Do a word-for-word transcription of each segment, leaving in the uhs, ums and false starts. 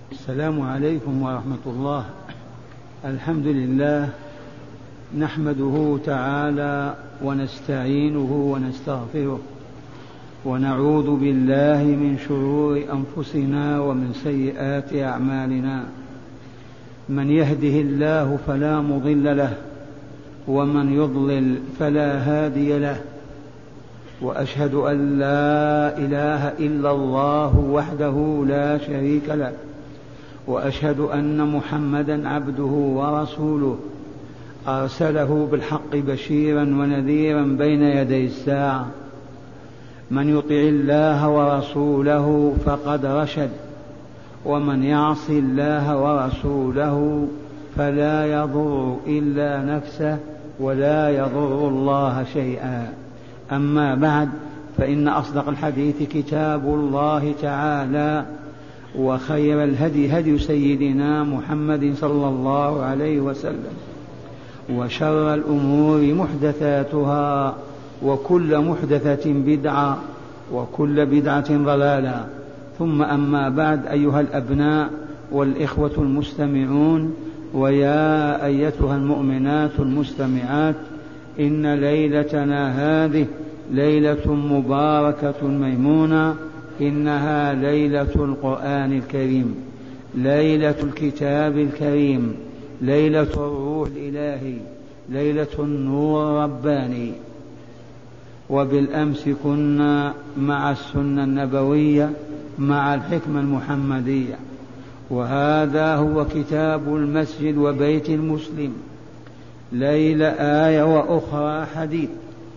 السلام عليكم ورحمة الله. الحمد لله نحمده تعالى ونستعينه ونستغفره ونعوذ بالله من شرور أنفسنا ومن سيئات أعمالنا. من يهده الله فلا مضل له ومن يضلل فلا هادي له، وأشهد أن لا إله إلا الله وحده لا شريك له، وأشهد أن محمدا عبده ورسوله أرسله بالحق بشيرا ونذيرا بين يدي الساعة. من يطع الله ورسوله فقد رشد، ومن يعص الله ورسوله فلا يضر إلا نفسه ولا يضر الله شيئا. أما بعد، فإن أصدق الحديث كتاب الله تعالى، وخير الهدي هدي سيدنا محمد صلى الله عليه وسلم، وشر الأمور محدثاتها، وكل محدثة بدعة، وكل بدعة ضلالة. ثم أما بعد، أيها الأبناء والإخوة المستمعون، ويا أيتها المؤمنات المستمعات، إن ليلتنا هذه ليلة مباركة ميمونة، إنها ليلة القرآن الكريم، ليلة الكتاب الكريم، ليلة الروح الإلهي، ليلة النور الرباني. وبالأمس كنا مع السنة النبوية، مع الحكمة المحمدية، وهذا هو كتاب المسجد وبيت المسلم، ليلة آية وأخرى حديث.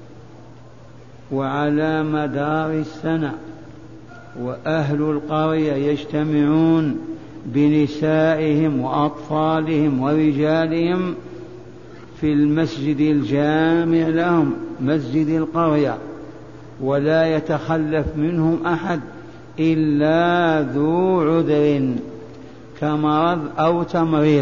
وعلى مدار السنة وأهل القرية يجتمعون بنسائهم وأطفالهم ورجالهم في المسجد الجامع لهم، مسجد القرية، ولا يتخلف منهم أحد إلا ذو عذر كمرض أو تمريض.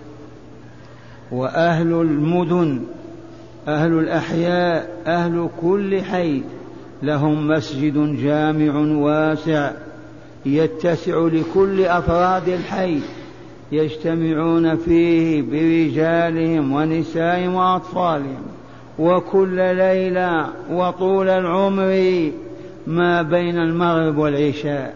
وأهل المدن، أهل الأحياء، أهل كل حي لهم مسجد جامع واسع يتسع لكل أفراد الحي، يجتمعون فيه برجالهم ونسائهم وأطفالهم، وكل ليلة وطول العمر ما بين المغرب والعشاء.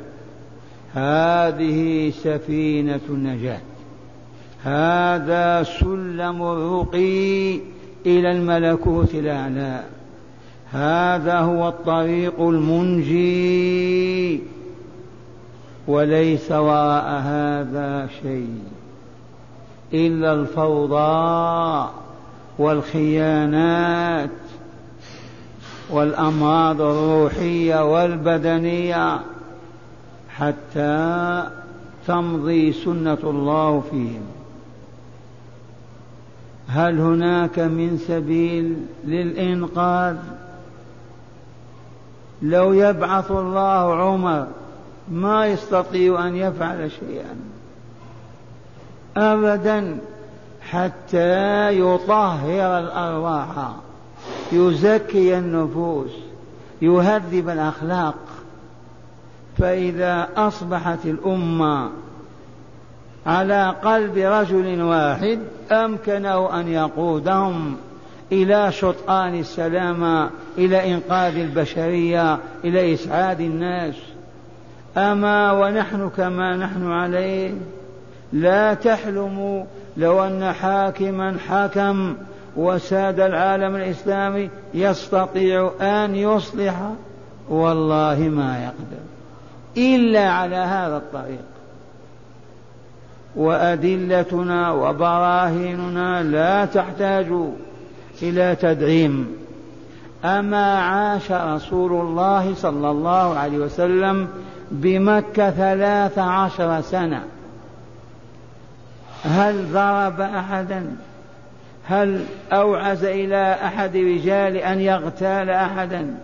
هذه سفينة النجاة، هذا سلم الرقي إلى الملكوت الأعلى، هذا هو الطريق المنجي، وليس وراء هذا شيء إلا الفوضى والخيانات والأمراض الروحية والبدنية، حتى تمضي سنة الله فيهم. هل هناك من سبيل للإنقاذ؟ لو يبعث الله عمر ما يستطيع أن يفعل شيئا أبدا، حتى يطهر الأرواح، يزكي النفوس، يهذب الأخلاق. فإذا أصبحت الأمة على قلب رجل واحد أمكنه أن يقودهم إلى شطآن السلامة، إلى إنقاذ البشرية، إلى إسعاد الناس. أما ونحن كما نحن عليه، لا تحلموا لو أن حاكما حكم وساد العالم الإسلامي يستطيع أن يصلح، والله ما يقدر إلا على هذا الطريق. وأدلتنا وبراهيننا لا تحتاج إلى تدعيم. أما عاش رسول الله صلى الله عليه وسلم بمكة ثلاث عشر سنة، هل ضرب أحدا؟ هل أوعز إلى أحد رجال أن يغتال أحدا؟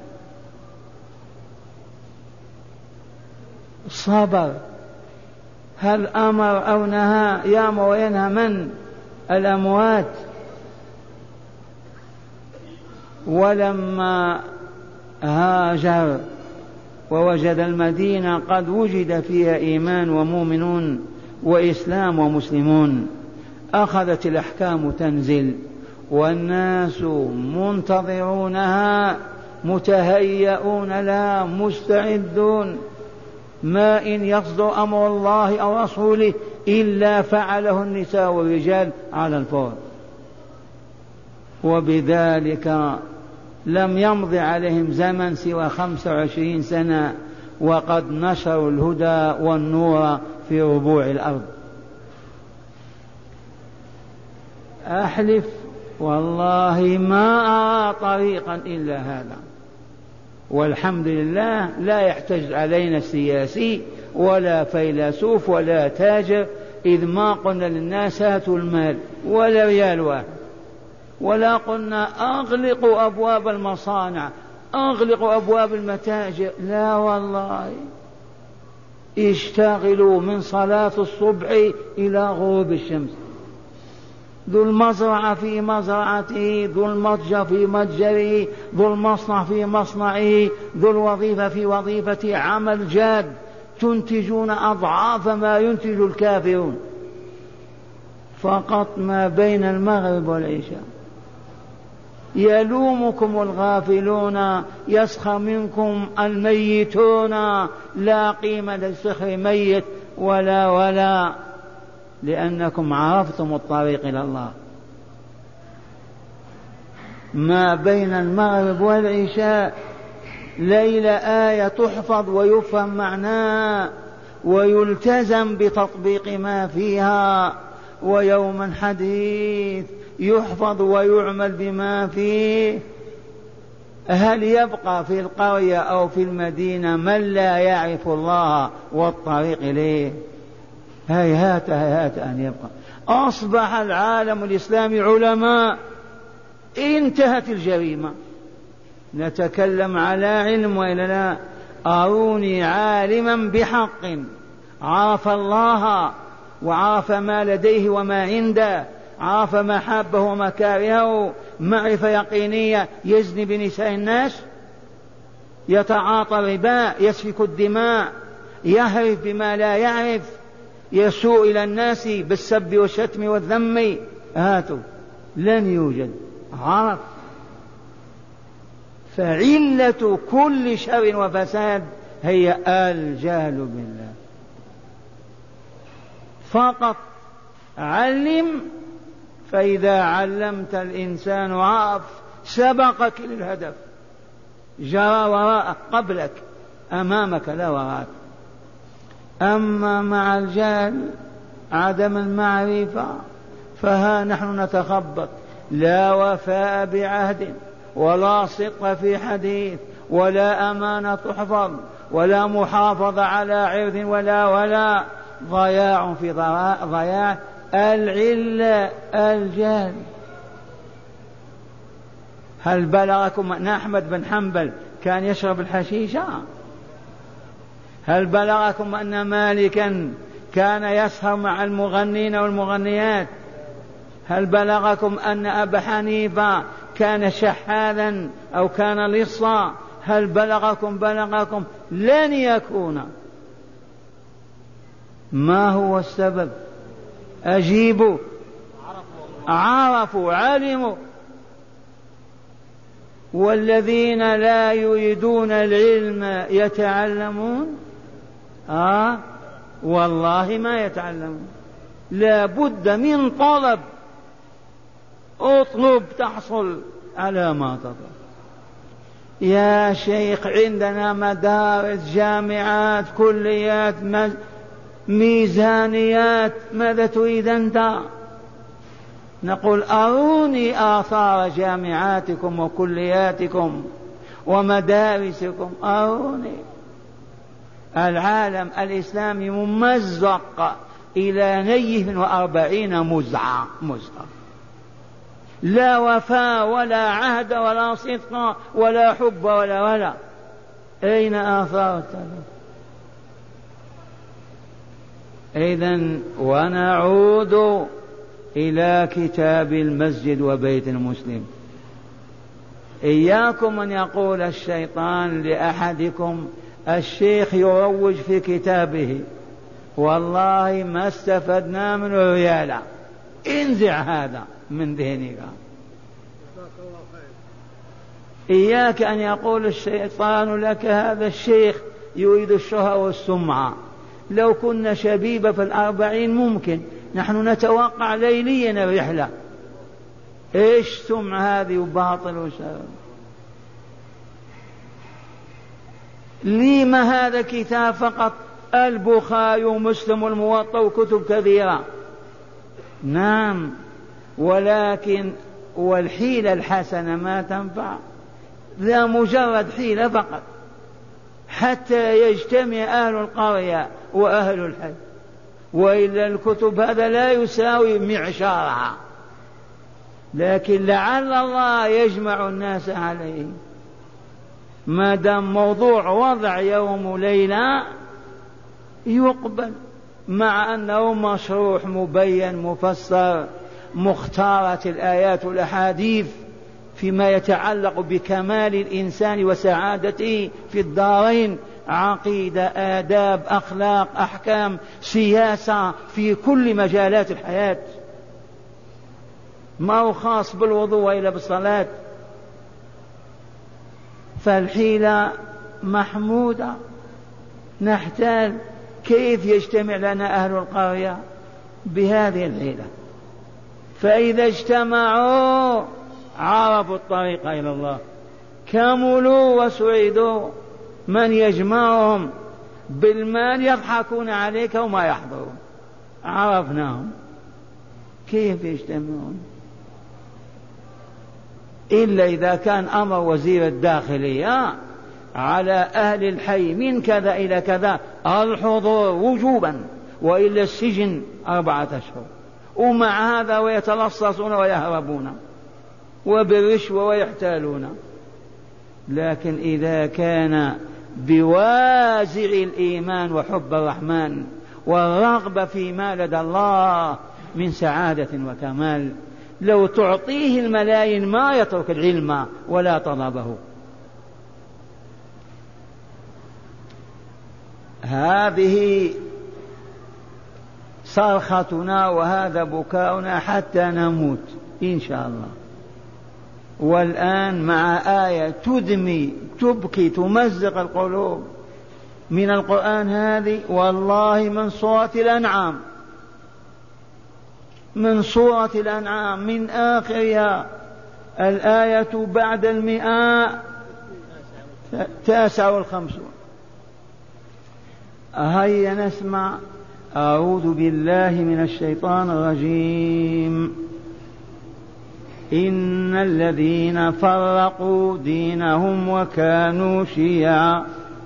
صبر. هل أمر أو نهى؟ يأمر وينهى من؟ الأموات. ولما هاجر ووجد المدينة قد وجد فيها إيمان ومؤمنون وإسلام ومسلمون. أخذت الأحكام تنزل والناس منتظرونها متهيئون لها مستعدون. ما إن يصدر أمر الله أو رسوله إلا فعله النساء والرجال على الفور. وبذلك لم يمض عليهم زمن سوى خمسة وعشرين سنة وقد نشروا الهدى والنور في ربوع الأرض. أحلف والله ما أرى طريقا إلا هذا، والحمد لله لا يحتج علينا سياسي ولا فيلسوف ولا تاجر، إذ ما قلنا للناس هاتوا المال ولا ريال واحد، ولا قلنا أغلقوا أبواب المصانع أغلقوا أبواب المتاجر، لا والله، اشتغلوا من صلاة الصبح إلى غروب الشمس. ذو المزرعة في مزرعته، ذو المتجر في متجره، ذو المصنع في مصنعه، ذو الوظيفة في وظيفته، عمل جاد تنتجون أضعاف ما ينتج الكافرون. فقط ما بين المغرب والعشاء يلومكم الغافلون، يسخر منكم الميتون، لا قيمة للسخر ميت ولا ولا، لأنكم عرفتم الطريق إلى الله. ما بين المغرب والعشاء ليلة آية تحفظ ويفهم معناها ويلتزم بتطبيق ما فيها، ويوما حديث يحفظ ويعمل بما فيه. هل يبقى في القرية أو في المدينة من لا يعرف الله والطريق إليه؟ هيهات هيهات أن يبقى. أصبح العالم الإسلامي علماء، انتهت الجريمة. نتكلم على علم وإلا لا؟ أروني عالما بحق عرف الله وعرف ما لديه وما عنده، عرف محابه ومكارهه، معرفة يقينية، يزني بنساء الناس، يتعاطى الربا، يسفك الدماء، يهرف بما لا يعرف، يسوء إلى الناس بالسب والشتم والذم. هاتوا لن يوجد. عرف. فعلة كل شر وفساد هي الجهل بالله. فقط علم، فإذا علمت الإنسان عرف سبقك للهدف، جرى وراءك قبلك أمامك لا وراءك. أما مع الجهل عدم المعرفة فها نحن نتخبط، لا وفاء بعهد ولا صدق في حديث ولا أمانة تحفظ ولا محافظة على عرض ولا ولا ضياع في ضياع. العلة الجهل. هل بلغكم أن أحمد بن حنبل كان يشرب الحشيشة؟ هل بلغكم أن مالكا كان يسهر مع المغنين والمغنيات؟ هل بلغكم أن أبا حنيفة كان شحاذا أو كان لصا؟ هل بلغكم بلغكم لن يكون. ما هو السبب؟ أجيبوا. عرفوا علموا. والذين لا يريدون العلم يتعلمون. آه والله ما يتعلمون، لا بد من طلب. اطلب تحصل على ما تطلب. يا شيخ عندنا مدارس، جامعات، كليات، ميزانيات، ماذا تريد أنت؟ نقول أروني آثار جامعاتكم وكلياتكم ومدارسكم، أروني. العالم الإسلامي ممزق إلى نيه وأربعين مزعة مزعة، لا وفاء ولا عهد ولا صدق ولا حب ولا ولا. أين آثار التعلم؟ إذن ونعود إلى كتاب المسجد وبيت المسلم. إياكم أن يقول الشيطان لأحدكم الشيخ يروج في كتابه والله ما استفدنا من ريالا. انزع هذا من ذهنك. إياك أن يقول الشيطان لك هذا الشيخ يريد الشهرة والسمعة. لو كنا شبيبة في الأربعين ممكن، نحن نتوقع ليليا الرحلة. إيش سمع هذه وباطل وشر. لما هذا كتاب فقط؟ البخاري ومسلم والموطأ وكتب كثيرة، نعم، ولكن والحيلة الحسنة ما تنفع، ذا مجرد حيلة فقط حتى يجتمع أهل القرية وأهل الحي، وإلا الكتب هذا لا يساوي معشارها، لكن لعل الله يجمع الناس عليه. ما دام موضوع وضع يوم وليلة يقبل، مع أنه مشروح مبين مفسر مختارة الآيات والأحاديث فيما يتعلق بكمال الإنسان وسعادته في الدارين، عقيدة، آداب، أخلاق، أحكام، سياسة، في كل مجالات الحياة، ما هو خاص بالوضوء وإلا بالصلاة. فالحيلة محمودة، نحتاج كيف يجتمع لنا أهل القرية بهذه الحيلة، فإذا اجتمعوا عرفوا الطريق إلى الله، كملوا وسعدوا. من يجمعهم بالمال يضحكون عليك وما يحضرون، عرفناهم. كيف يجتمعون؟ إلا إذا كان أمر وزير الداخلية على أهل الحي من كذا إلى كذا الحضور وجوبا، وإلا السجن أربعة أشهر. ومع هذا ويتلصصون ويهربون وبالرشوة ويحتالون. لكن إذا كان بوازع الإيمان وحب الرحمن والرغبة فيما لدى الله من سعادة وكمال، لو تعطيه الملايين ما يترك العلم ولا طلبه. هذه صرختنا وهذا بكاؤنا حتى نموت إن شاء الله. والآن مع آية تدمي تبكي تمزق القلوب من القرآن هذه، والله من سورة الأنعام، من سورة الأنعام من آخرها، الآية بعد المئة تاسع والخمسون. هيا نسمع. أعوذ بالله من الشيطان الرجيم. إن الذين فرقوا دينهم وكانوا شيعا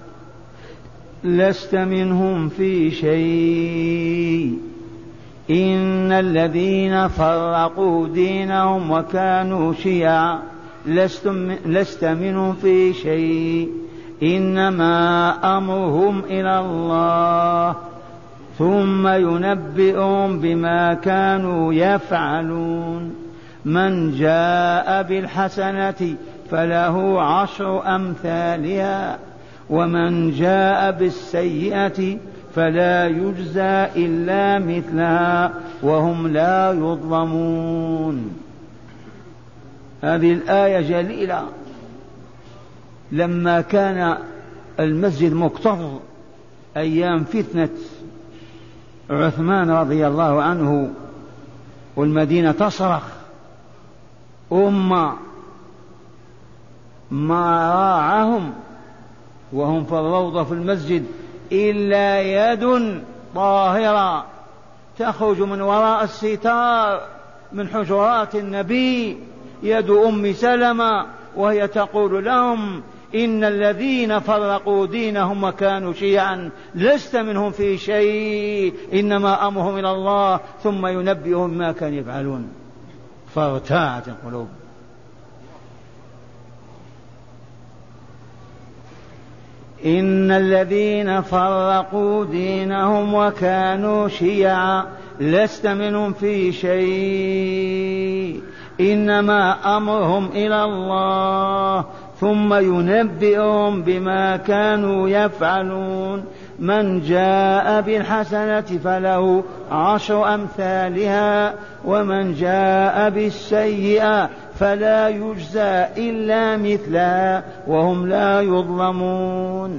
لست منهم في شيء. إن الذين فرقوا دينهم وكانوا شيعا لست منهم في شيء إنما أمرهم إلى الله ثم ينبئهم بما كانوا يفعلون. من جاء بالحسنة فله عشر أمثالها ومن جاء بالسيئة فلا يجزى إلا مثلها وهم لا يظلمون. هذه الآية جليلة. لما كان المسجد مكتظ أيام فتنة عثمان رضي الله عنه والمدينة تصرخ، أمة ما راعهم وهم في الروضة في المسجد إلا يد طاهرة تخرج من وراء الستار من حجرات النبي، يد أم سلمة، وهي تقول لهم إن الذين فرقوا دينهم وكانوا شيعا لست منهم في شيء إنما أمرهم إلى الله ثم ينبئهم ما كانوا يفعلون. فارتاعت القلوب. إن الذين فرقوا دينهم وكانوا شيعا لست منهم في شيء إنما أمرهم إلى الله ثم ينبئهم بما كانوا يفعلون. من جاء بالحسنة فله عشر أمثالها ومن جاء بالسيئة فلا يجزى إلا مثلها وهم لا يظلمون.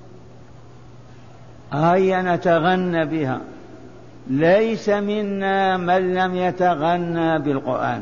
هيا نتغنى بها. ليس منا من لم يتغنى بالقرآن.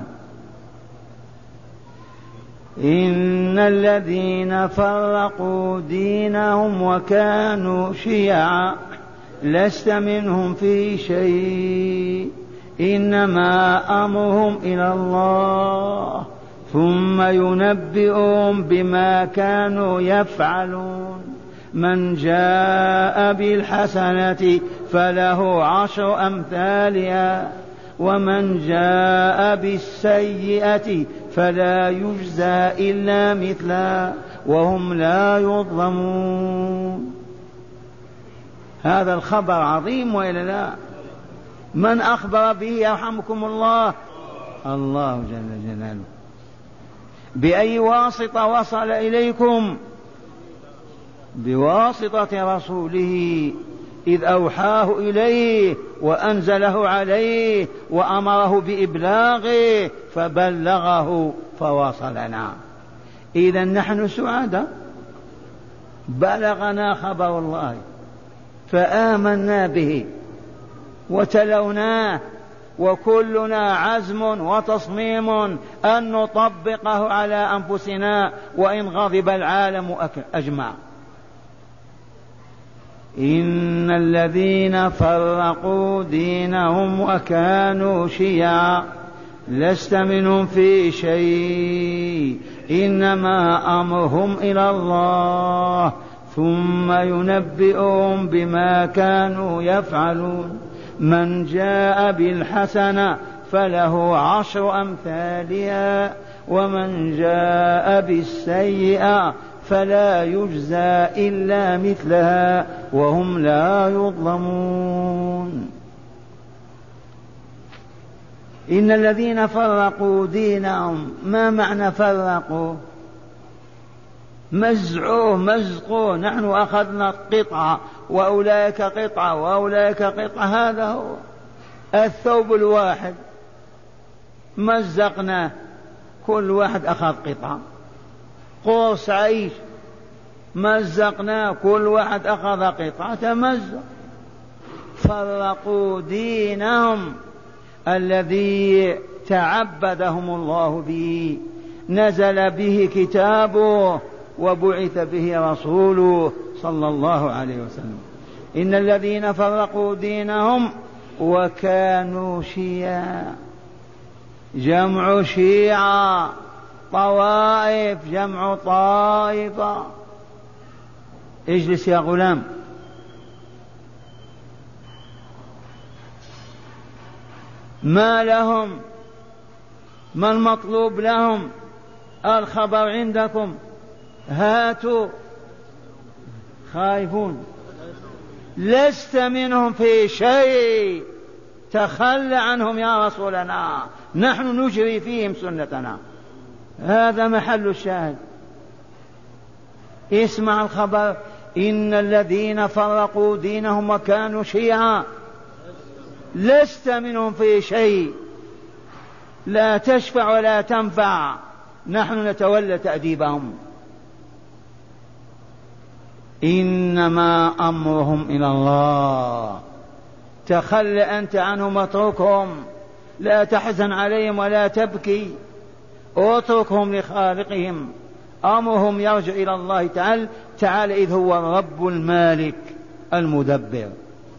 إن الذين فرقوا دينهم وكانوا شيعا لست منهم في شيء إنما أمرهم إلى الله ثم ينبئهم بما كانوا يفعلون. من جاء بالحسنة فله عشر أمثالها ومن جاء بالسيئة فلا يجزى إلا مثلها وهم لا يظلمون. هذا الخبر عظيم وإلا لا؟ من أخبر به يرحمكم الله؟ الله جل جلاله. بأي واسطة وصل إليكم؟ بواسطة رسوله إذ أوحاه إليه وأنزله عليه وأمره بإبلاغه فبلغه فوصلنا. إذا نحن سعداء، بلغنا خبر الله فآمنا به وتلوناه وكلنا عزم وتصميم أن نطبقه على أنفسنا وإن غضب العالم أجمع. إن الذين فرقوا دينهم وكانوا شيعا لست منهم في شيء إنما أمرهم إلى الله ثم ينبئهم بما كانوا يفعلون. من جاء بالحسنة فله عشر أمثالها ومن جاء بالسيئة فلا يجزى إلا مثلها وهم لا يظلمون. إن الذين فرقوا دينهم، ما معنى فرقوا؟ مزعوه مزقوه. نحن أخذنا قطعة وأولئك قطعة وأولئك قطعة، هذا هو الثوب الواحد مزقناه، كل واحد أخذ قطعة. قرص عيش مزقناه، كل واحد أخذ قطعة تمزق. فرقوا دينهم الذي تعبدهم الله به، نزل به كتابه وبعث به رسوله صلى الله عليه وسلم. إن الذين فرقوا دينهم وكانوا شيعا، جمع شيعة، طوائف جمع طائفة. اجلس يا غلام. ما لهم؟ ما المطلوب لهم؟ الخبر عندكم، هاتوا. خائفون. لست منهم في شيء، تخلى عنهم يا رسولنا، نحن نجري فيهم سنتنا. هذا محل الشاهد. اسمع الخبر. إن الذين فرقوا دينهم وكانوا شيعا لست منهم في شيء، لا تشفع ولا تنفع، نحن نتولى تأديبهم. إنما أمرهم إلى الله. تخل أنت عنهم اتركهم، لا تحزن عليهم ولا تبكي، اتركهم لخالقهم. أمرهم يرجع إلى الله تعالى تعالى إذ هو الرب المالك المدبر.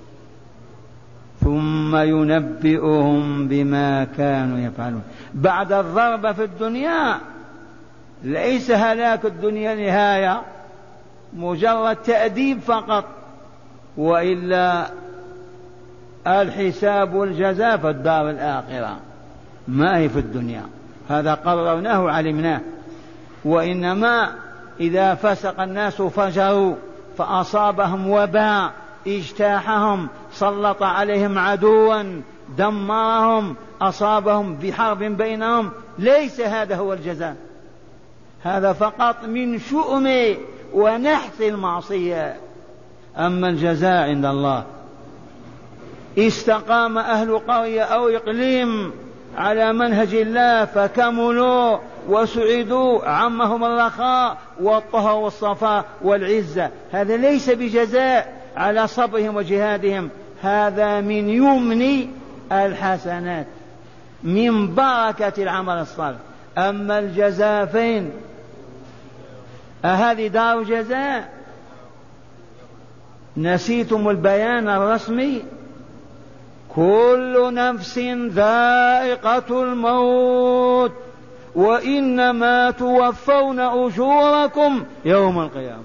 ثم ينبئهم بما كانوا يفعلون. بعد الضرب في الدنيا ليس هلاك الدنيا نهاية، مجرد تأديب فقط، وإلا الحساب والجزاء في الدار الآخرة، ما هي في الدنيا. هذا قررناه وعلمناه. وإنما إذا فسق الناس فجروا فأصابهم وباء اجتاحهم، سلط عليهم عدوا دمرهم، أصابهم بحرب بينهم، ليس هذا هو الجزاء. هذا فقط من شؤم ونحث المعصية. أما الجزاء عند الله. استقام أهل قرية أو إقليم على منهج الله فكملوا وسعدوا، عمهم الرخاء والطهر والصفاء والعزة، هذا ليس بجزاء على صبرهم وجهادهم، هذا من يمن الحسنات، من بركة العمل الصالح. أما الجزاء فين؟ أهذه دار جزاء؟ نسيتم البيان الرسمي؟ كل نفس ذائقة الموت وإنما توفون أجوركم يوم القيامة.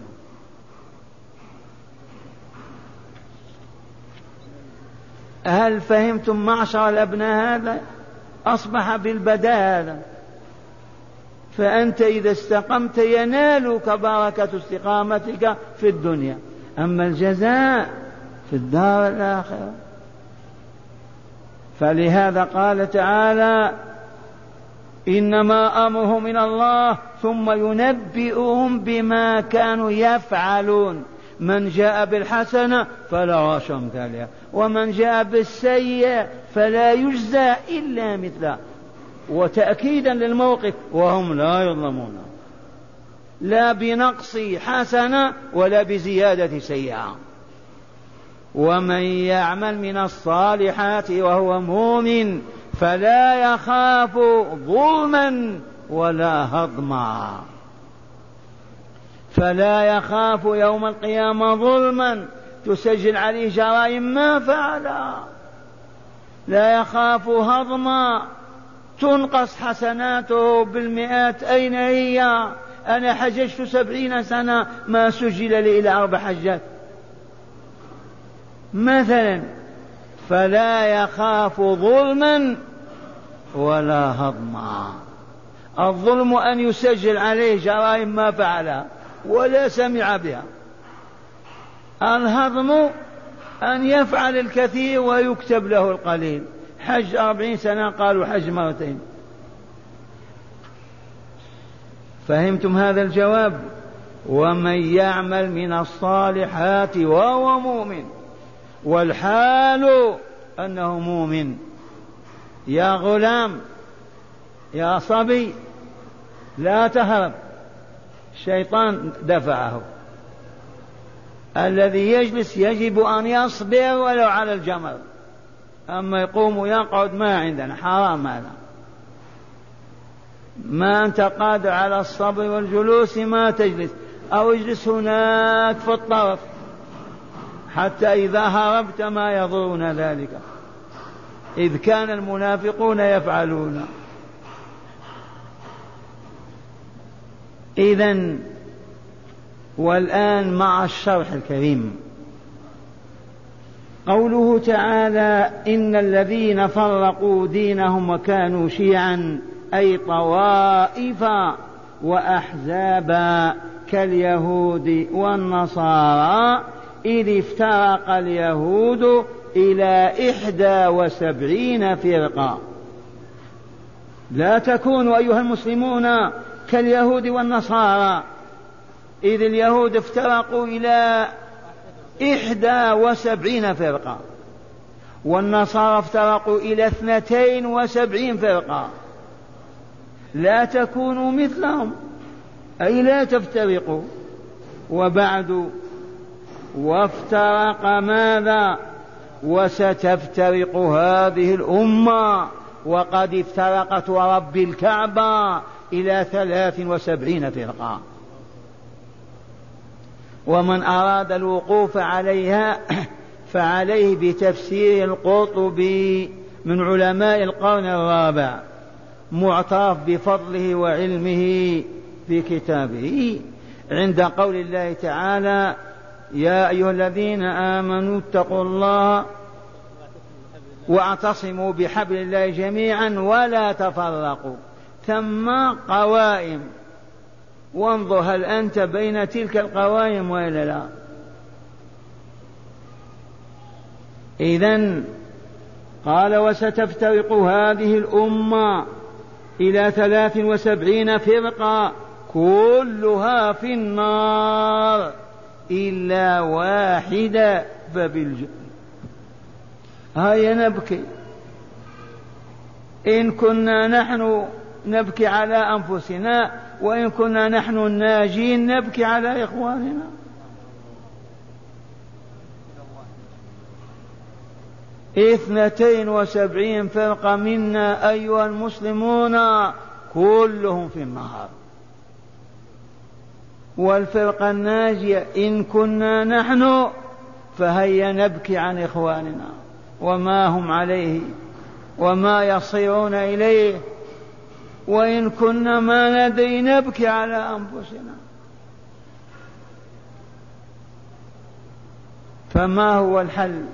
هل فهمتم معشر الأبناء؟ هذا أصبح بالبداء هذا. فأنت إذا استقمت ينالك بركة استقامتك في الدنيا، أما الجزاء في الدار الآخرة. فلهذا قال تعالى إنما أمره من الله ثم ينبئهم بما كانوا يفعلون. من جاء بالحسنة فلا عشر أمثالها ومن جاء بالسيئة فلا يجزى إلا مثله. وتأكيدا للموقف وهم لا يظلمون، لا بنقص حسنة ولا بزيادة سيئة. ومن يعمل من الصالحات وهو مؤمن فلا يخاف ظلما ولا هضما. فلا يخاف يوم القيامة ظلما تسجل عليه جرائم ما فعل، لا يخاف هضما تنقص حسناته بالمئات. أين هي؟ أنا حججت سبعين سنة ما سجل لي إلى أربع حجات مثلا. فلا يخاف ظلما ولا هضما. الظلم أن يسجل عليه جرائم ما فعلها ولا سمع بها. الهضم أن يفعل الكثير ويكتب له القليل. حج أربعين سنة قالوا حج مرتين. فهمتم هذا الجواب؟ ومن يعمل من الصالحات وهو مؤمن والحال أنه مؤمن. يا غلام يا صبي لا تهرب، الشيطان دفعه. الذي يجلس يجب أن يصبر ولو على الجمر، أما يقوم ويقعد ما عندنا، حرام هذا. ما أنت قادر على الصبر والجلوس ما تجلس، أو اجلس هناك في الطرف حتى إذا هربت ما يضرون ذلك، إذ كان المنافقون يفعلون. إذن والآن مع الشرح الكريم قوله تعالى إن الذين فرقوا دينهم وكانوا شيعا أي طوائف وأحزابا كاليهود والنصارى، إذ افترق اليهود إلى إحدى وسبعين فرقة. لا تكونوا أيها المسلمون كاليهود والنصارى، إذ اليهود افترقوا إلى إحدى وسبعين فرقة والنصارى افترقوا إلى اثنتين وسبعين فرقة. لا تكونوا مثلهم أي لا تفترقوا. وبعد وافترق ماذا؟ وستفترق هذه الأمة وقد افترقت ورب الكعبة إلى ثلاث وسبعين فرقة. ومن أراد الوقوف عليها فعليه بتفسير القرطبي من علماء القرن الرابع، معترف بفضله وعلمه في كتابه، عند قول الله تعالى يا أيها الذين آمنوا اتقوا الله واعتصموا بحبل الله جميعا ولا تفرقوا. ثم قوائم، وانظر هل أنت بين تلك القوائم وإلا لا. إذن قال وستفترق هذه الأمة إلى ثلاث وسبعين فرقة كلها في النار إلا واحدة فبالجنة. هيا نبكي، إن كنا نحن نبكي على أنفسنا، وإن كنا نحن الناجين نبكي على إخواننا. اثنتين وسبعين فرقة منا أيها المسلمون كلهم في النار، والفرقة الناجية إن كنا نحن فهيا نبكي عن إخواننا وما هم عليه وما يصيرون إليه، وإن كنا ما ندري نبكي على أنفسنا. فما هو الحل؟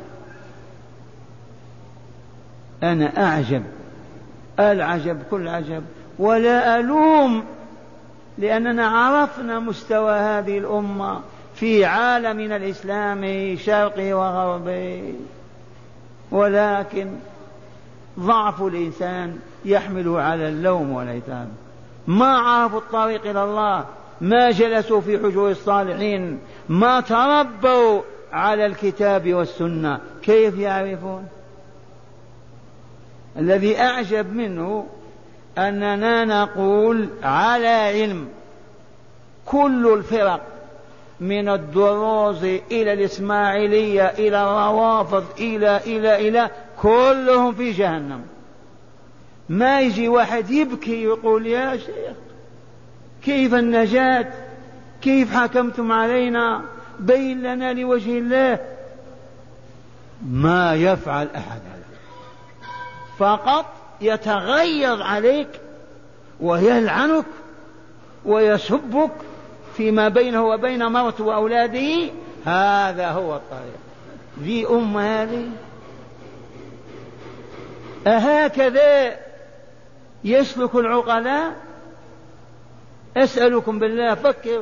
أنا أعجب العجب كل عجب، ولا ألوم، لأننا عرفنا مستوى هذه الأمة في عالمنا الإسلامي شرقي وغربي، ولكن ضعف الإنسان يحمل على اللوم والعتاب. ما عرفوا الطريق إلى الله، ما جلسوا في حجور الصالحين، ما تربوا على الكتاب والسنة، كيف يعرفون؟ الذي أعجب منه أننا نقول على علم كل الفرق من الدروز إلى الإسماعيلية إلى الروافض إلى إلى إلى كلهم في جهنم. ما يجي واحد يبكي يقول يا شيخ كيف النجاة؟ كيف حكمتم علينا؟ بين لنا لوجه الله. ما يفعل أحد هذا، فقط يتغيظ عليك ويلعنك ويسبك فيما بينه وبين مرته وأولاده. هذا هو الطريق. ذي أم هذه أهكذا يسلك العقلاء؟ أسألكم بالله فكروا.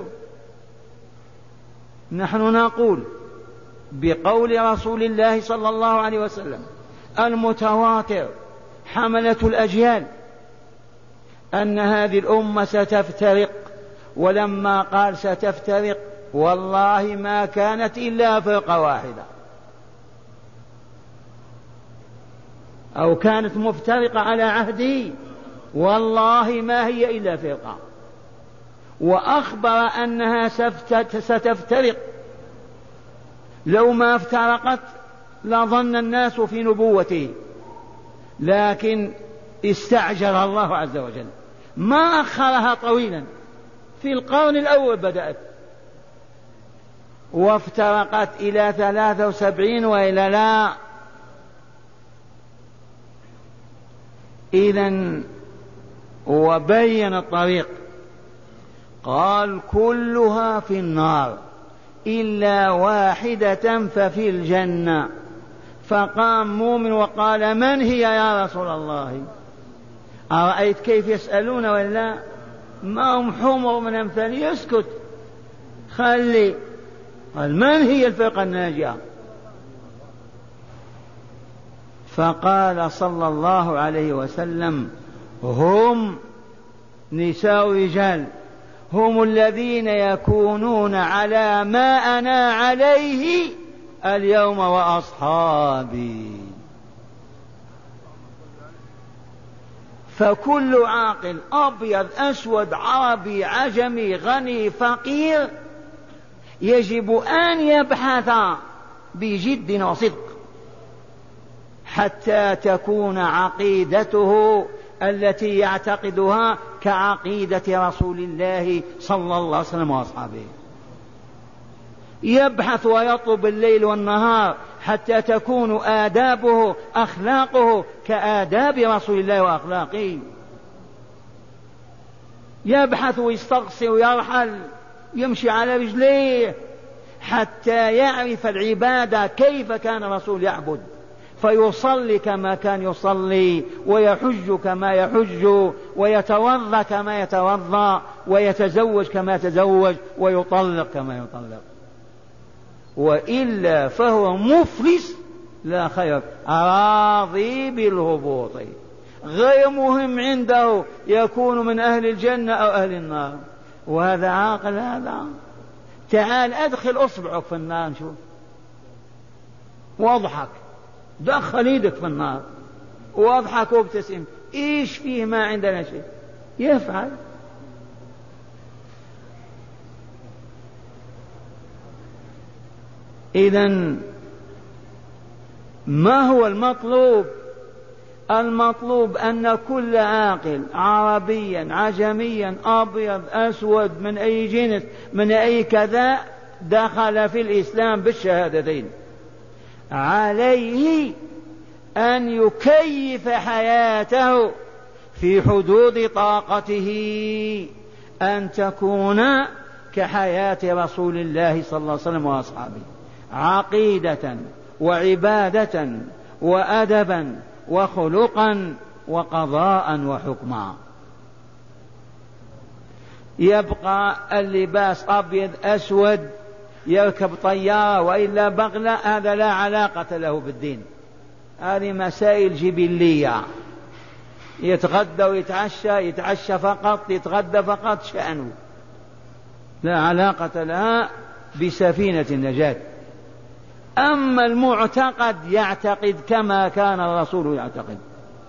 نحن نقول بقول رسول الله صلى الله عليه وسلم المتواتر حملة الأجيال أن هذه الأمة ستفترق، ولما قال ستفترق والله ما كانت إلا فرقة واحدة، أو كانت مفترقة على عهده، والله ما هي إلا فرقة. وأخبر أنها ستفترق، لو ما افترقت لظن الناس في نبوته، لكن استعجل الله عز وجل، ما أخرها طويلا، في القرن الأول بدأت وافترقت إلى ثلاثة وسبعين وإلى لا. إذن وبين الطريق، قال كلها في النار إلا واحدة ففي الجنة. فقام مؤمن وقال من هي يا رسول الله؟ أرأيت كيف يسألون ولا ما هم حمر من أمثال؟ يسكت خلي. قال من هي الفرقة الناجية؟ فقال صلى الله عليه وسلم هم نساء رجال، هم الذين يكونون على ما أنا عليه اليوم وأصحابي. فكل عاقل أبيض أسود عربي عجمي غني فقير يجب أن يبحث بجد وصدق حتى تكون عقيدته التي يعتقدها كعقيدة رسول الله صلى الله عليه وسلم وأصحابه. يبحث ويطلب الليل والنهار حتى تكون آدابه أخلاقه كآداب رسول الله وأخلاقه. يبحث ويستقصي ويرحل يمشي على رجليه حتى يعرف العبادة كيف كان الرسول يعبد، فيصلي كما كان يصلي، ويحج كما يحج، ويتوضأ كما يتوضأ، ويتزوج كما يتزوج، ويطلق كما يطلق. وإلا فهو مفلس لا خير، راضي بالهبوط، غير مهم عنده يكون من أهل الجنة أو أهل النار. وهذا عاقل؟ هذا تعال أدخل أصبعك في النار نشوف، واضحك، دخل يدك في النار واضحك وابتسم، إيش فيه ما عندنا شيء؟ يفعل. إذن ما هو المطلوب؟ المطلوب أن كل عاقل عربيا عجميا أبيض أسود من أي جنس من أي كذا دخل في الإسلام بالشهادتين عليه أن يكيف حياته في حدود طاقته، أن تكون كحياة رسول الله صلى الله عليه وسلم وأصحابه، عقيدة وعبادة وأدبا وخلقا وقضاء وحكما. يبقى اللباس أبيض أسود، يركب طيارة وإلا بغلة، هذا لا علاقة له بالدين، هذه مسائل جبلية، يتغدى ويتعشى، يتعشى فقط، يتغدى فقط، شأنه لا علاقة لها بسفينة النجاة. أما المعتقد يعتقد كما كان الرسول يعتقد.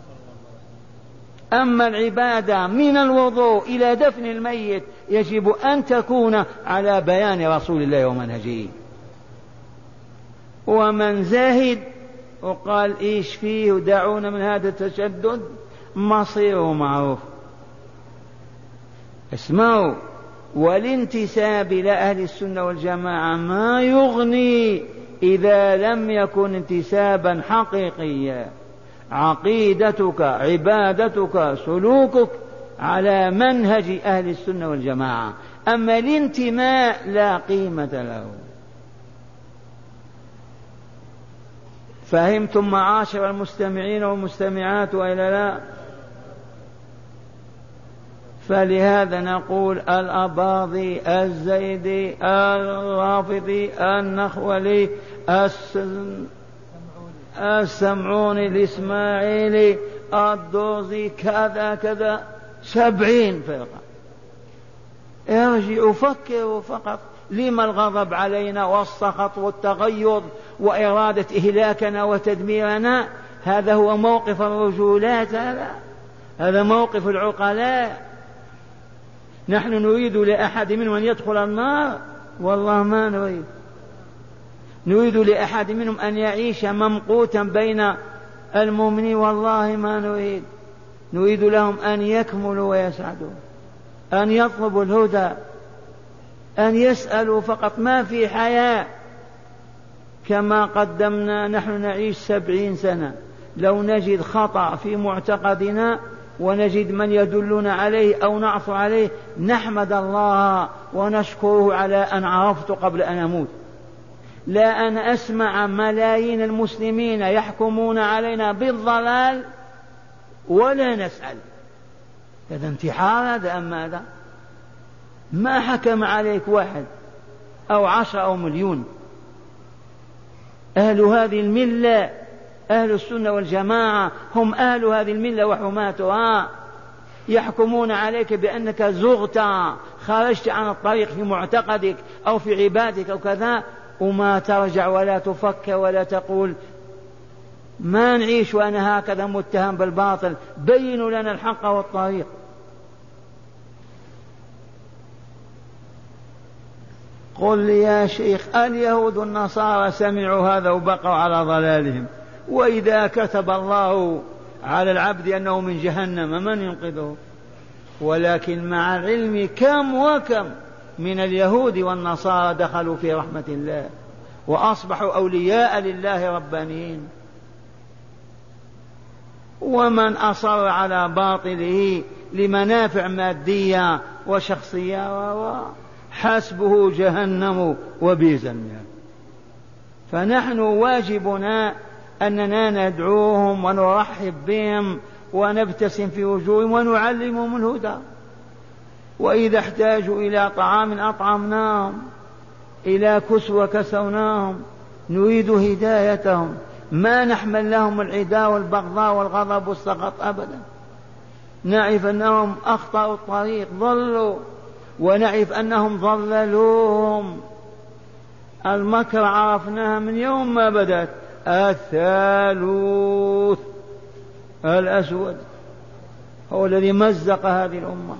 أما العبادة من الوضوء إلى دفن الميت يجب أن تكون على بيان رسول الله ومنهجه. ومن زاهد وقال إيش فيه ودعونا من هذا التشدد مصيره معروف. اسمعوا، والانتساب إلى أهل السنة والجماعة ما يغني إذا لم يكن انتسابا حقيقيا، عقيدتك عبادتك سلوكك على منهج أهل السنة والجماعة. أما الانتماء لا قيمة له. فهمتم معاشر المستمعين والمستمعات وإلا لا؟ فلهذا نقول الأباضي الزيدي الرافضي النخولي السمعوني الإسماعيلي الدوزي كذا كذا سبعين فرقة. ارجعوا فكروا فقط، لما الغضب علينا والسخط والتغيظ وإرادة إهلاكنا وتدميرنا؟ هذا هو موقف الرجولات، هذا هذا موقف العقلاء. نحن نريد لأحد منهم أن يدخل النار؟ والله ما نريد. نريد لأحد منهم أن يعيش ممقوتا بين المؤمنين؟ والله ما نريد. نريد لهم أن يكملوا ويسعدوا، أن يطلبوا الهدى، أن يسألوا فقط، ما في حياة. كما قدمنا نحن نعيش سبعين سنة، لو نجد خطأ في معتقدنا ونجد من يدلنا عليه أو نعص عليه نحمد الله ونشكره على أن عرفت قبل أن أموت، لا أن أسمع ملايين المسلمين يحكمون علينا بالضلال ولا نسأل. هذا انتحار هذا. أما هذا ما حكم عليك واحد أو عشر أو مليون. أهل هذه الملة أهل السنة والجماعة هم أهل هذه الملة وحماتها، يحكمون عليك بأنك زغت خرجت عن الطريق في معتقدك أو في عبادك أو كذا، وما ترجع ولا تفكر ولا تقول ما نعيش وأنا هكذا متهم بالباطل، بينوا لنا الحق والطريق. قل لي يا شيخ، اليهود والنصارى سمعوا هذا وبقوا على ضلالهم، وإذا كتب الله على العبد أنه من جهنم من ينقذه؟ ولكن مع العلم كم وكم من اليهود والنصارى دخلوا في رحمة الله وأصبحوا أولياء لله ربانيين. ومن أصر على باطله لمنافع مادية وشخصية حسبه جهنم وبئس المهاد. فنحن واجبنا أننا ندعوهم ونرحب بهم ونبتسم في وجوههم ونعلمهم الهدى، وإذا احتاجوا إلى طعام أطعمناهم، إلى كسوة كسوناهم، نريد هدايتهم، ما نحمل لهم العداء والبغضاء والغضب والسخط أبدا. نعرف أنهم أخطأوا الطريق، ضلوا ونعرف أنهم ضللوهم. المكر عرفناها من يوم ما بدأت، الثالوث الأسود هو الذي مزق هذه الأمة.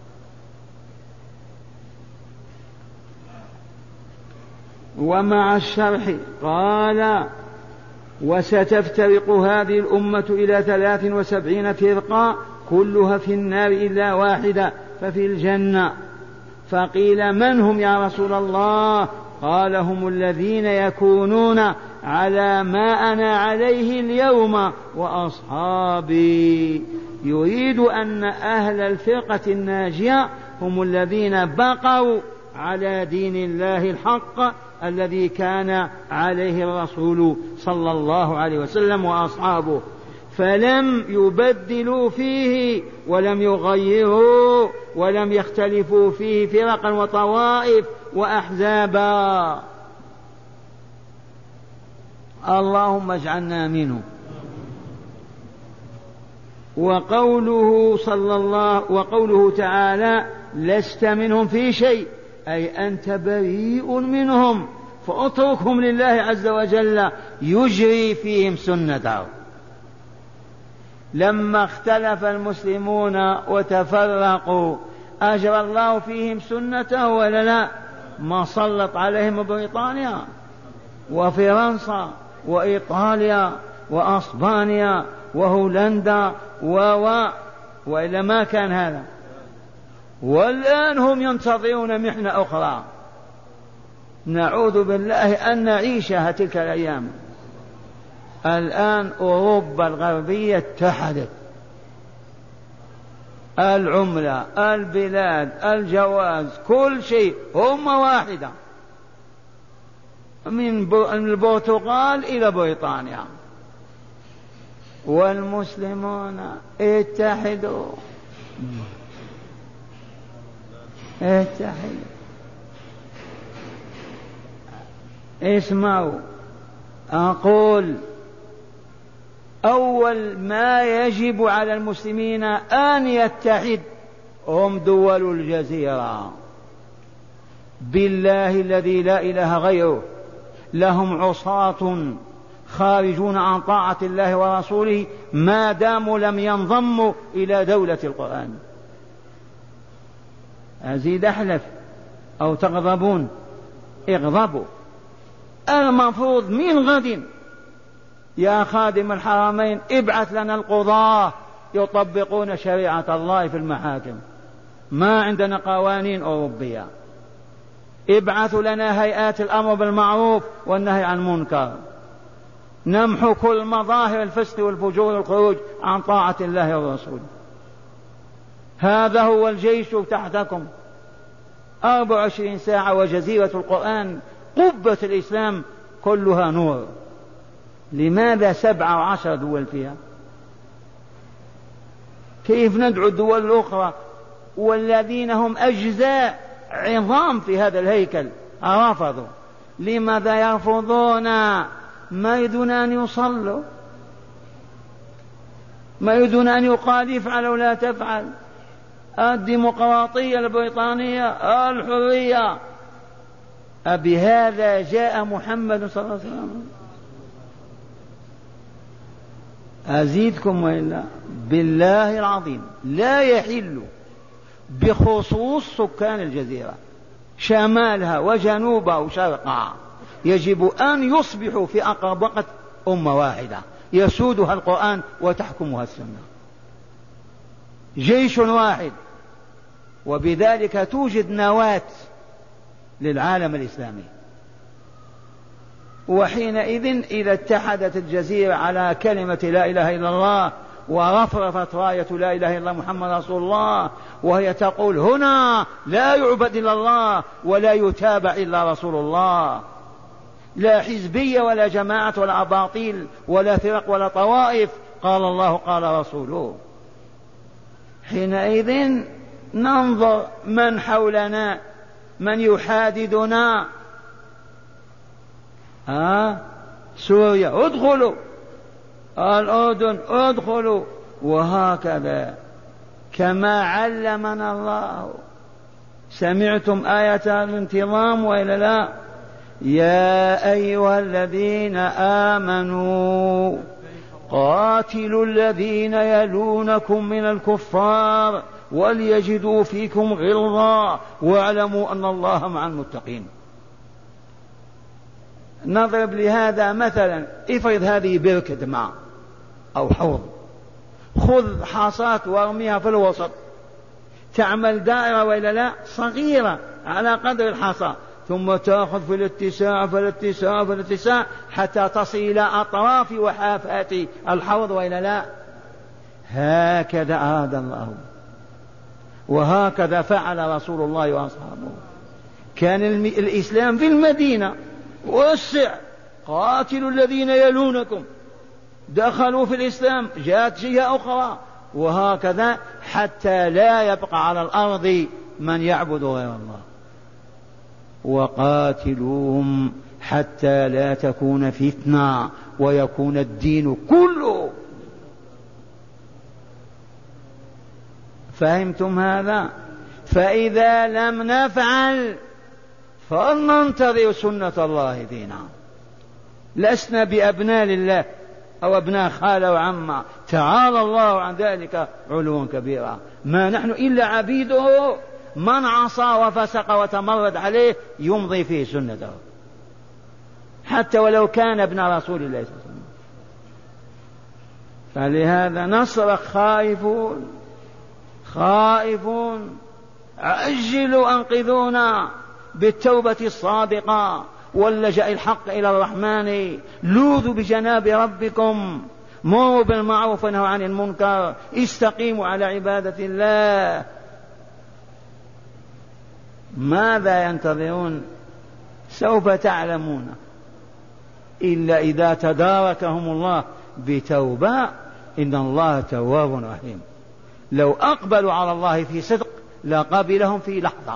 ومع الشرح قال: وستفترق هذه الأمة إلى ثلاث وسبعين فرقة كلها في النار إلا واحدة ففي الجنة. فقيل: من هم يا رسول الله؟ قال: هم الذين يكونون على ما أنا عليه اليوم وأصحابي. يريد أن أهل الفرقة الناجية هم الذين بقوا على دين الله الحق الذي كان عليه الرسول صلى الله عليه وسلم وأصحابه، فلم يبدلوا فيه ولم يغيروا ولم يختلفوا فيه فرقا وطوائف وأحزابا. اللهم اجعلنا منه. وقوله صلى الله وقوله تعالى: لست منهم في شيء، أي أنت بريء منهم، فاتركهم لله عز وجل يجري فيهم سنته. لما اختلف المسلمون وتفرقوا أجرى الله فيهم سنته ولا لا؟ ما سلط عليهم بريطانيا وفرنسا وإيطاليا وأسبانيا وهولندا و و وإلا ما كان هذا. والآن هم ينتظرون محنة أخرى، نعوذ بالله أن نعيشها تلك الأيام. الآن أوروبا الغربية اتحدت، العملة، البلاد، الجواز، كل شيء هم واحدة، من البرتغال إلى بريطانيا. والمسلمون اتحدوا اتحدوا. اسمعوا، أقول: أول ما يجب على المسلمين أن يتحد هم دول الجزيرة، بالله الذي لا إله غيره. لهم عصاة خارجون عن طاعة الله ورسوله ما داموا لم ينضموا إلى دولة القرآن. أزيد أحلف أو تغضبون؟ اغضبوا. المفروض من غد يا خادم الحرمين ابعث لنا القضاة يطبقون شريعة الله في المحاكم، ما عندنا قوانين أوروبية. ابعثوا لنا هيئات الأمر بالمعروف والنهي عن المنكر، نمحو كل مظاهر الفسق والفجور والخروج عن طاعة الله ورسوله. هذا هو الجيش تحتكم، أربع وعشرين ساعة وجزيرة القرآن قبة الإسلام كلها نور. لماذا سبعة وعشر دول فيها؟ كيف ندعو الدول الأخرى والذين هم أجزاء عظام في هذا الهيكل رفضوا؟ لماذا يرفضون؟ ما يريدون أن يصلوا، ما يريدون أن يقال افعل ولا تفعل. الديمقراطية البريطانية، الحرية. أبهذا جاء محمد صلى الله عليه وسلم؟ أزيدكم وإلا بالله العظيم لا يحل بخصوص سكان الجزيرة شمالها وجنوبها وشرقها، يجب أن يصبحوا في أقرب وقت أمة واحدة يسودها القرآن وتحكمها السنة، جيش واحد، وبذلك توجد نواة للعالم الإسلامي. وحينئذ إذا اتحدت الجزيرة على كلمة لا إله إلا الله ورفرفت راية لا إله إلا الله محمد رسول الله، وهي تقول هنا لا يعبد إلا الله ولا يتابع إلا رسول الله، لا حزبية ولا جماعة ولا أباطيل ولا فرق ولا طوائف، قال الله قال رسوله. حينئذ ننظر من حولنا من يحاددنا. آه سوريا ادخلوا، الأردن ادخلوا، وهكذا كما علمنا الله. سمعتم آية الانتظام وإلا لا؟ يا أيها الذين آمنوا قاتلوا الذين يلونكم من الكفار وليجدوا فيكم غلظة واعلموا أن الله مع المتقين. نضرب لهذا مثلا، افرض هذه بركة ماء أو حوض، خذ حصاة وارميها في الوسط، تعمل دائرة وإلا لا؟ صغيرة على قدر الحصى، ثم تأخذ في الاتساع في الاتساع في الاتساع حتى تصل إلى أطراف وحافات الحوض وإلا لا؟ هكذا أراد الله، وهكذا فعل رسول الله وأصحابه. كان الإسلام في المدينة وسع، قاتلوا الذين يلونكم، دخلوا في الإسلام، جاءت جهة أخرى، وهكذا حتى لا يبقى على الأرض من يعبد غير الله. وقاتلوهم حتى لا تكون فتنة ويكون الدين كله. فهمتم هذا؟ فإذا لم نفعل فلننتظر سنة الله فينا. لسنا بأبناء لله أو أبناء خالة وعمة، تعالى الله عن ذلك علوا كبيرا. ما نحن إلا عبيده، من عصى وفسق وتمرد عليه يمضي فيه سنته، حتى ولو كان ابن رسول الله صلى الله عليه وسلم. فلهذا نصرخ خائفون خائفون، عجلوا أنقذونا بالتوبة الصادقة واللجأ الحق إلى الرحمن. لوذوا بجناب ربكم، مروا بالمعروف ونهوا عن المنكر، استقيموا على عبادة الله. ماذا ينتظرون؟ سوف تعلمون، إلا إذا تداركهم الله بتوبة. إن الله تواب رحيم. لو أقبلوا على الله في صدق لقبلهم في لحظة.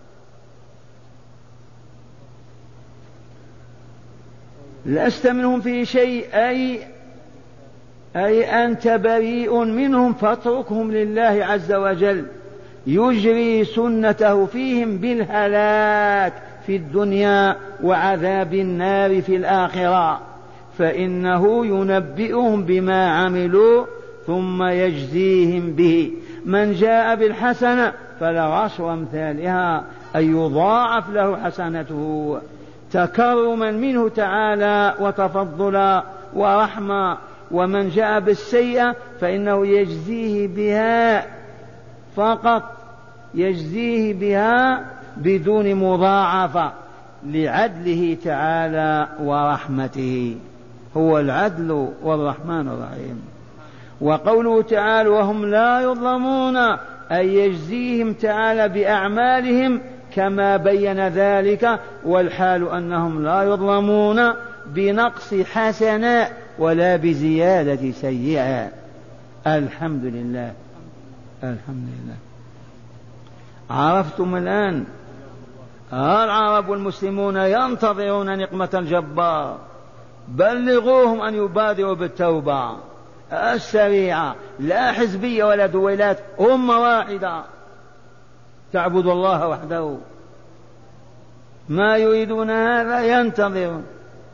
لست منهم في شيء، أي أي أنت بريء منهم، فاتركهم لله عز وجل يجري سنته فيهم بالهلاك في الدنيا وعذاب النار في الآخرة، فإنه ينبئهم بما عملوا ثم يجزيهم به. من جاء بالحسنة فله عشر أمثالها، أي يضاعف له حسنته تكرما منه تعالى وتفضلا ورحمة. ومن جاء بالسيئة فإنه يجزيه بها فقط، يجزيه بها بدون مضاعفة لعدله تعالى ورحمته. هو العدل والرحمن الرحيم. وقوله تعالى وهم لا يظلمون، أي يجزيهم تعالى بأعمالهم كما بين ذلك، والحال أنهم لا يظلمون بنقص حسنة ولا بزيادة سيئة. الحمد لله الحمد لله. عرفتم الآن؟ العرب والمسلمون ينتظرون نقمة الجبار، بلغوهم أن يبادروا بالتوبة السريعة، لا حزبية ولا دويلات، أمة واحدة تعبد الله وحده. ما يريدون هذا، ينتظرون.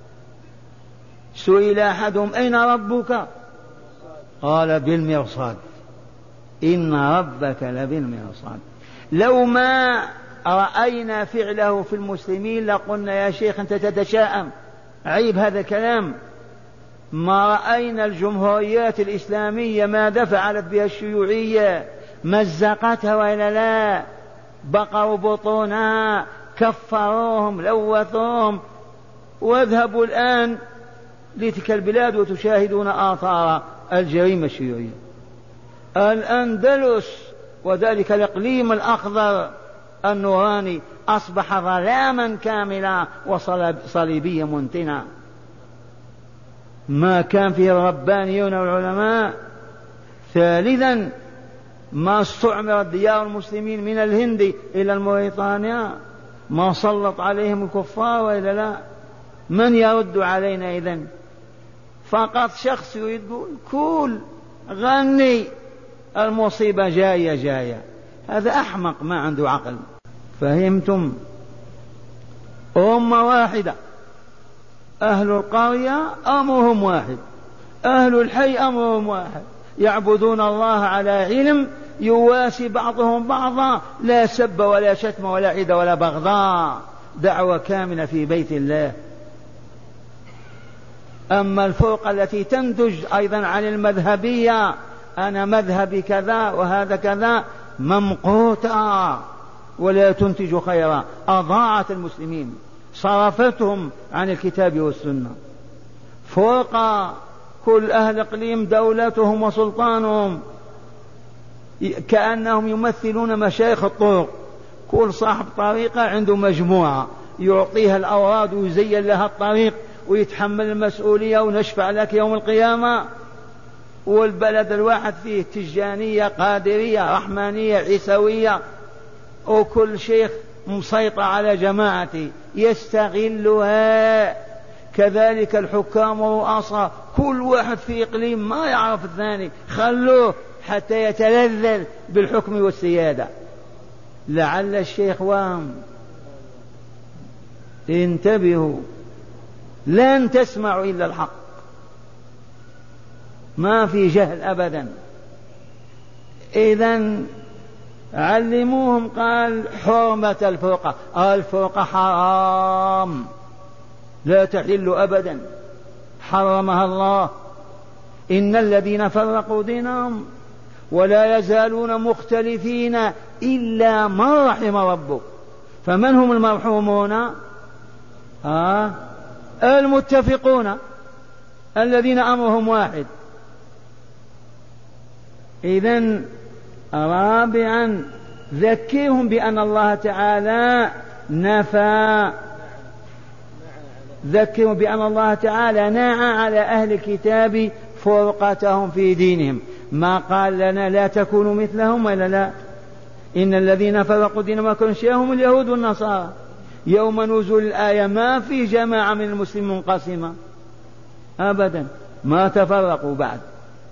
سئل أحدهم أين ربك؟ قال بالمرصاد، إن ربك لبالمرصاد. لو ما رأينا فعله في المسلمين لقلنا يا شيخ أنت تتشائم، عيب هذا الكلام. ما رأينا الجمهوريات الإسلامية ماذا فعلت بها الشيوعية؟ مزقتها وإلا لا؟ بقروا بطونها، كفروهم، لوثوهم. واذهبوا الآن لتلك البلاد وتشاهدون آثار الجريمة الشيوعية. الأندلس وذلك الإقليم الأخضر النوراني أصبح ظلاما كاملا وصليبيا منتنا. ما كان فيه الربانيون والعلماء. ثالثا ما استعمرت ديار المسلمين من الهند إلى الموريطانيا، ما سلط عليهم الكفار وإلا لا؟ من يرد علينا إذن؟ فقط شخص يريد كل غني، المصيبة جاية جاية. هذا أحمق ما عنده عقل. فهمتم؟ أمة واحدة، أهل القرية أمرهم واحد، أهل الحي أمرهم واحد، يعبدون الله على علم، يواسي بعضهم بعضا، لا سب ولا شتم ولا عيد ولا بغضاء، دعوة كاملة في بيت الله. أما الفرقة التي تنتج أيضا عن المذهبية، أنا مذهبي كذا وهذا كذا، ممقوتة ولا تنتج خيرا، أضاعت المسلمين، صرفتهم عن الكتاب والسنة. فرقة كل أهل إقليم دولتهم وسلطانهم، كأنهم يمثلون مشايخ الطرق، كل صاحب طريقة عنده مجموعة يعطيها الأوراد ويزين لها الطريق ويتحمل المسؤولية ونشفع لك يوم القيامة. والبلد الواحد فيه تجانية، قادرية، رحمانية، عيسوية، وكل شيخ مسيطر على جماعته يستغلها. كذلك الحكام والرؤساء، كل واحد في إقليم ما يعرف الثاني، خلوه حتى يتلذذ بالحكم والسيادة. لعل الشيخ وام، انتبهوا، لن تسمعوا إلا الحق، ما في جهل أبدا. إذن علموهم، قال حرمة الفرقة، الفرقة حرام لا تحل أبدا، حرمها الله. إن الذين فرقوا دينهم ولا يزالون مختلفين إلا من رحم ربك. فمن هم المرحومون؟ آه المتفقون الذين أمرهم واحد. إذن رابعا ذكرهم بأن الله تعالى نفى ذكرهم بأن الله تعالى نعى على أهل الكتاب فرقتهم في دينهم، ما قال لنا لا تكونوا مثلهم ولا لا. إن الذين فرقوا دينهم ما كانوا شيئهم اليهود والنصارى. يوم نزول الآية ما في جماعة من المسلمين منقسمة أبدا، ما تفرقوا بعد.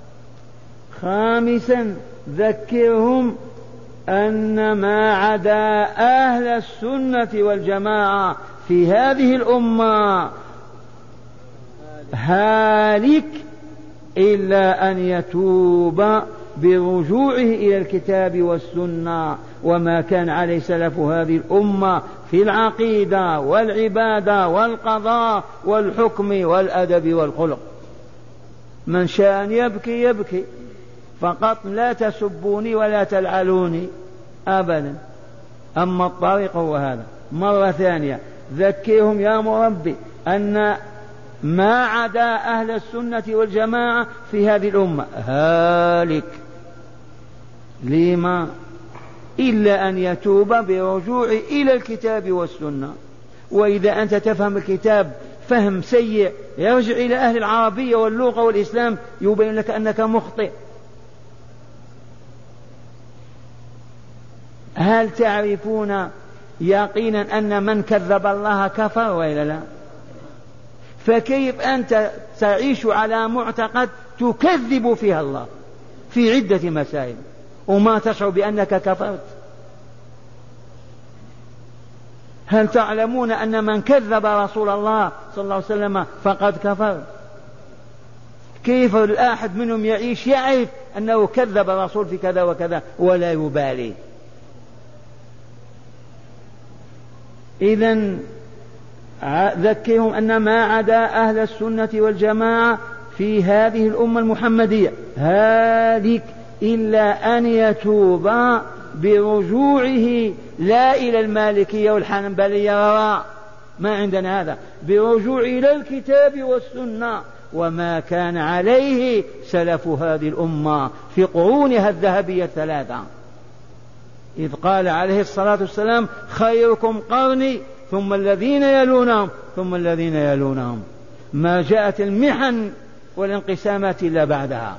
خامسا ذكرهم أن ما عدا أهل السنة والجماعة في هذه الأمة هالك إلا أن يتوب برجوعه إلى الكتاب والسنة وما كان عليه سلف هذه الأمة في العقيدة والعبادة والقضاء والحكم والأدب والخلق. من شاء أن يبكي يبكي فقط، لا تسبوني ولا تلعنوني أبدا. أما الطريق هو هذا. مرة ثانية ذكرهم يا مربي أن ما عدا أهل السنة والجماعة في هذه الأمة هالك، لما؟ إلا أن يتوب برجوع إلى الكتاب والسنة. وإذا أنت تفهم الكتاب فهم سيء يرجع إلى أهل العربية واللغة والإسلام يبين لك أنك مخطئ. هل تعرفون يقينا أن من كذب الله كفر وإلا لا؟ فكيف أنت تعيش على معتقد تكذب فيها الله في عدة مسائل وما تشعر بأنك كفرت؟ هل تعلمون أن من كذب رسول الله صلى الله عليه وسلم فقد كفر؟ كيف الأحد منهم يعيش يعرف أنه كذب الرسول في كذا وكذا ولا يبالي؟ إذن ذكرهم أن ما عدا أهل السنة والجماعة في هذه الأمة المحمدية هالك إلا أن يتوب برجوعه لا إلى المالكية والحنبلية وراء، ما عندنا هذا، برجوع إلى الكتاب والسنة وما كان عليه سلف هذه الأمة في قرونها الذهبية الثلاثة، إذ قال عليه الصلاة والسلام خيركم قرني ثم الذين يلونهم ثم الذين يلونهم. ما جاءت المحن والانقسامات إلا بعدها.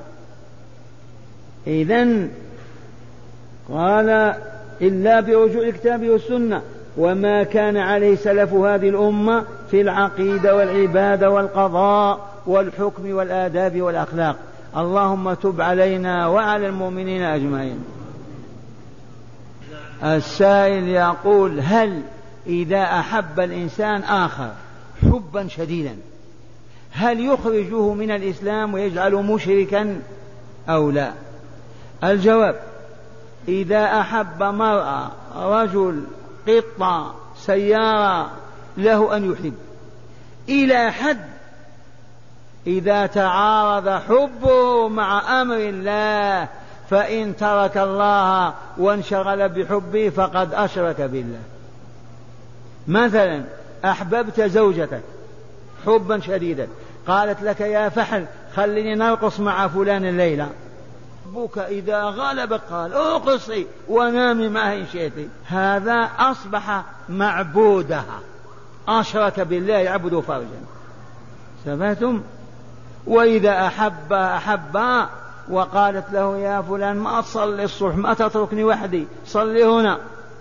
إذن قال إلا برجوع الكتاب والسنة وما كان عليه سلف هذه الأمة في العقيدة والعبادة والقضاء والحكم والآداب والأخلاق. اللهم تب علينا وعلى المؤمنين أجمعين. السائل يقول: هل إذا أحب الإنسان آخر حبا شديدا هل يخرجه من الإسلام ويجعله مشركا أو لا؟ الجواب: إذا أحب مرأة، رجل، قطة، سيارة، له أن يحب إلى حد إذا تعارض حبه مع أمر الله، فإن ترك الله وانشغل بحبه فقد أشرك بالله. مثلا أحببت زوجتك حبا شديدا، قالت لك: يا فحل خليني نرقص مع فلان الليلة. حبك إذا غلب قال: أقصي ونامي معه إن شئت. هذا أصبح معبودها، أشرك بالله، يعبد فرجا. سمعتم؟ وإذا أحب أحب وقالت له: يا فلان ما تصلي الصبح، ما تتركني وحدي، صلي هنا.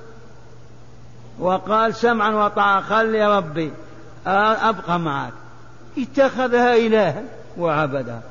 وقال: سمعا وطاعة، خلي ربي أبقى معك. اتخذها إلها وعبدها.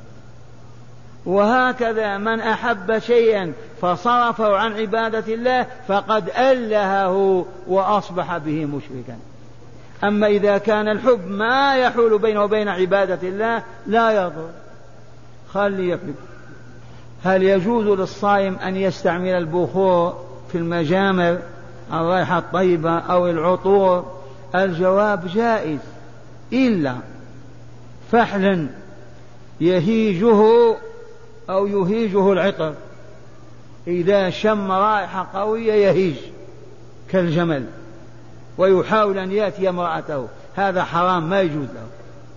وهكذا من أحب شيئا فصرفه عن عبادة الله فقد ألهه وأصبح به مشركا. أما إذا كان الحب ما يحول بينه وبين عبادة الله لا يضر، خلي يحب. هل يجوز للصائم أن يستعمل البخور في المجامر، الرائحة الطيبة أو العطور؟ الجواب: جائز، إلا فحلا يهيجه أو يهيجه العطر. إذا شم رائحة قوية يهيج كالجمل ويحاول أن يأتي امرأته، هذا حرام، ما يجوز له.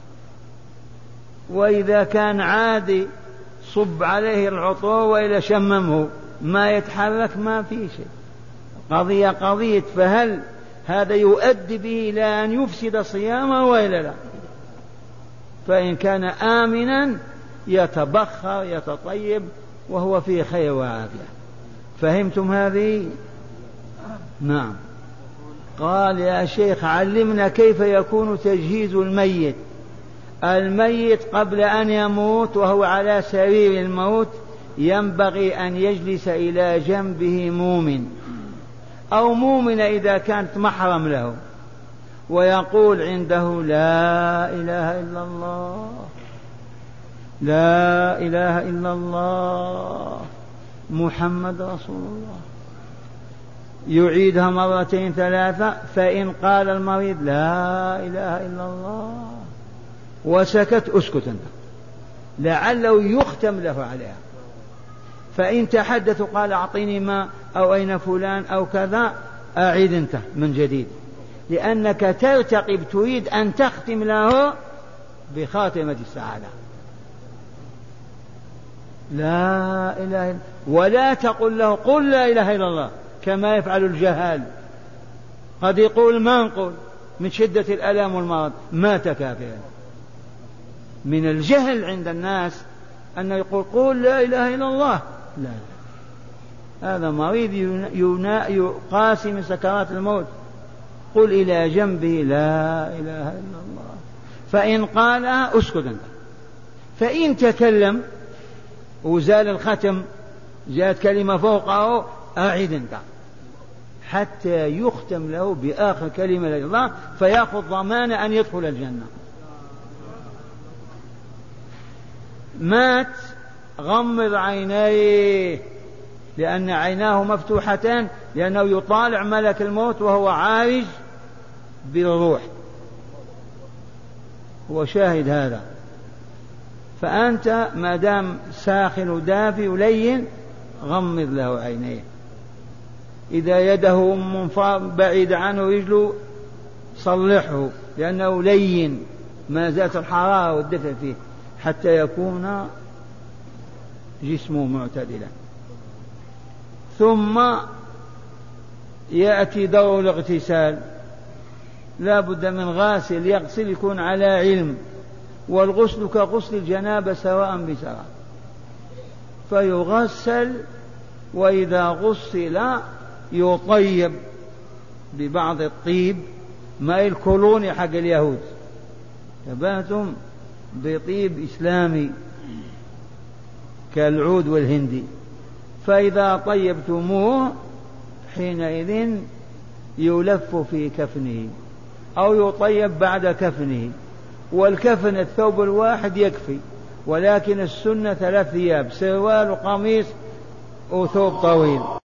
وإذا كان عادي صب عليه العطور وإلى شممه ما يتحرك ما في شيء. قضية قضية فهل هذا يؤدي به إلى أن يفسد صيامه وإلا لا؟ فإن كان آمنا يتبخر يتطيب وهو في خير وعافية. فهمتم هذه؟ نعم. قال: يا شيخ علمنا كيف يكون تجهيز الميت. الميت قبل أن يموت وهو على سرير الموت ينبغي أن يجلس إلى جنبه مؤمن أو مؤمنة إذا كانت محرم له، ويقول عنده: لا إله إلا الله، لا إله إلا الله، محمد رسول الله. يعيدها مرتين ثلاثة، فإن قال المريض: لا إله إلا الله، وسكت، اسكت أنت، لعله يختم له عليها. فإن تحدث قال: أعطيني ما، أو أين فلان، أو كذا، أعيد أنت من جديد، لأنك ترتقب، تريد أن تختم له بخاتمة السعادة. لا إله إلا، ولا تقل له: قل لا إله إلا الله، كما يفعل الجهال. قد يقول: ما نقول من شدة الألم والمرض، مات كافرا. من الجهل عند الناس أنه يقول: قل لا إله إلا الله. لا، هذا مريض يقاسي من سكرات الموت. قل إلى جنبه: لا إله إلا الله. فإن قال: اسكت أنت. فإن تكلم وزال الختم، جاءت كلمة فوقه، أعيد أنت، حتى يختم له بآخر كلمة لا إله إلا الله، فيأخذ ضمان أن يدخل الجنة. مات، غمض عينيه، لأن عيناه مفتوحتان، لأنه يطالع ملك الموت وهو عارج بالروح، هو شاهد هذا. فأنت ما دام ساخن ودافي ولين غمض له عينيه. إذا يده بعيد عنه رجله صلحه، لأنه لين، ما زالت الحرارة والدفء فيه، حتى يكون جسمه معتدلا. ثم يأتي دور الاغتسال، لا بد من غاسل يغسل، يكون على علم، والغسل كغسل الجنابة سواء بسواء، فيغسل. وإذا غسل يطيب ببعض الطيب، ما الكولوني حق اليهود، تباتم بطيب إسلامي كالعود والهندي. فإذا طيبتموه حينئذ يلف في كفنه أو يطيب بعد كفنه. والكفن الثوب الواحد يكفي، ولكن السنة ثلاث ثياب: سروال وقميص وثوب طويل.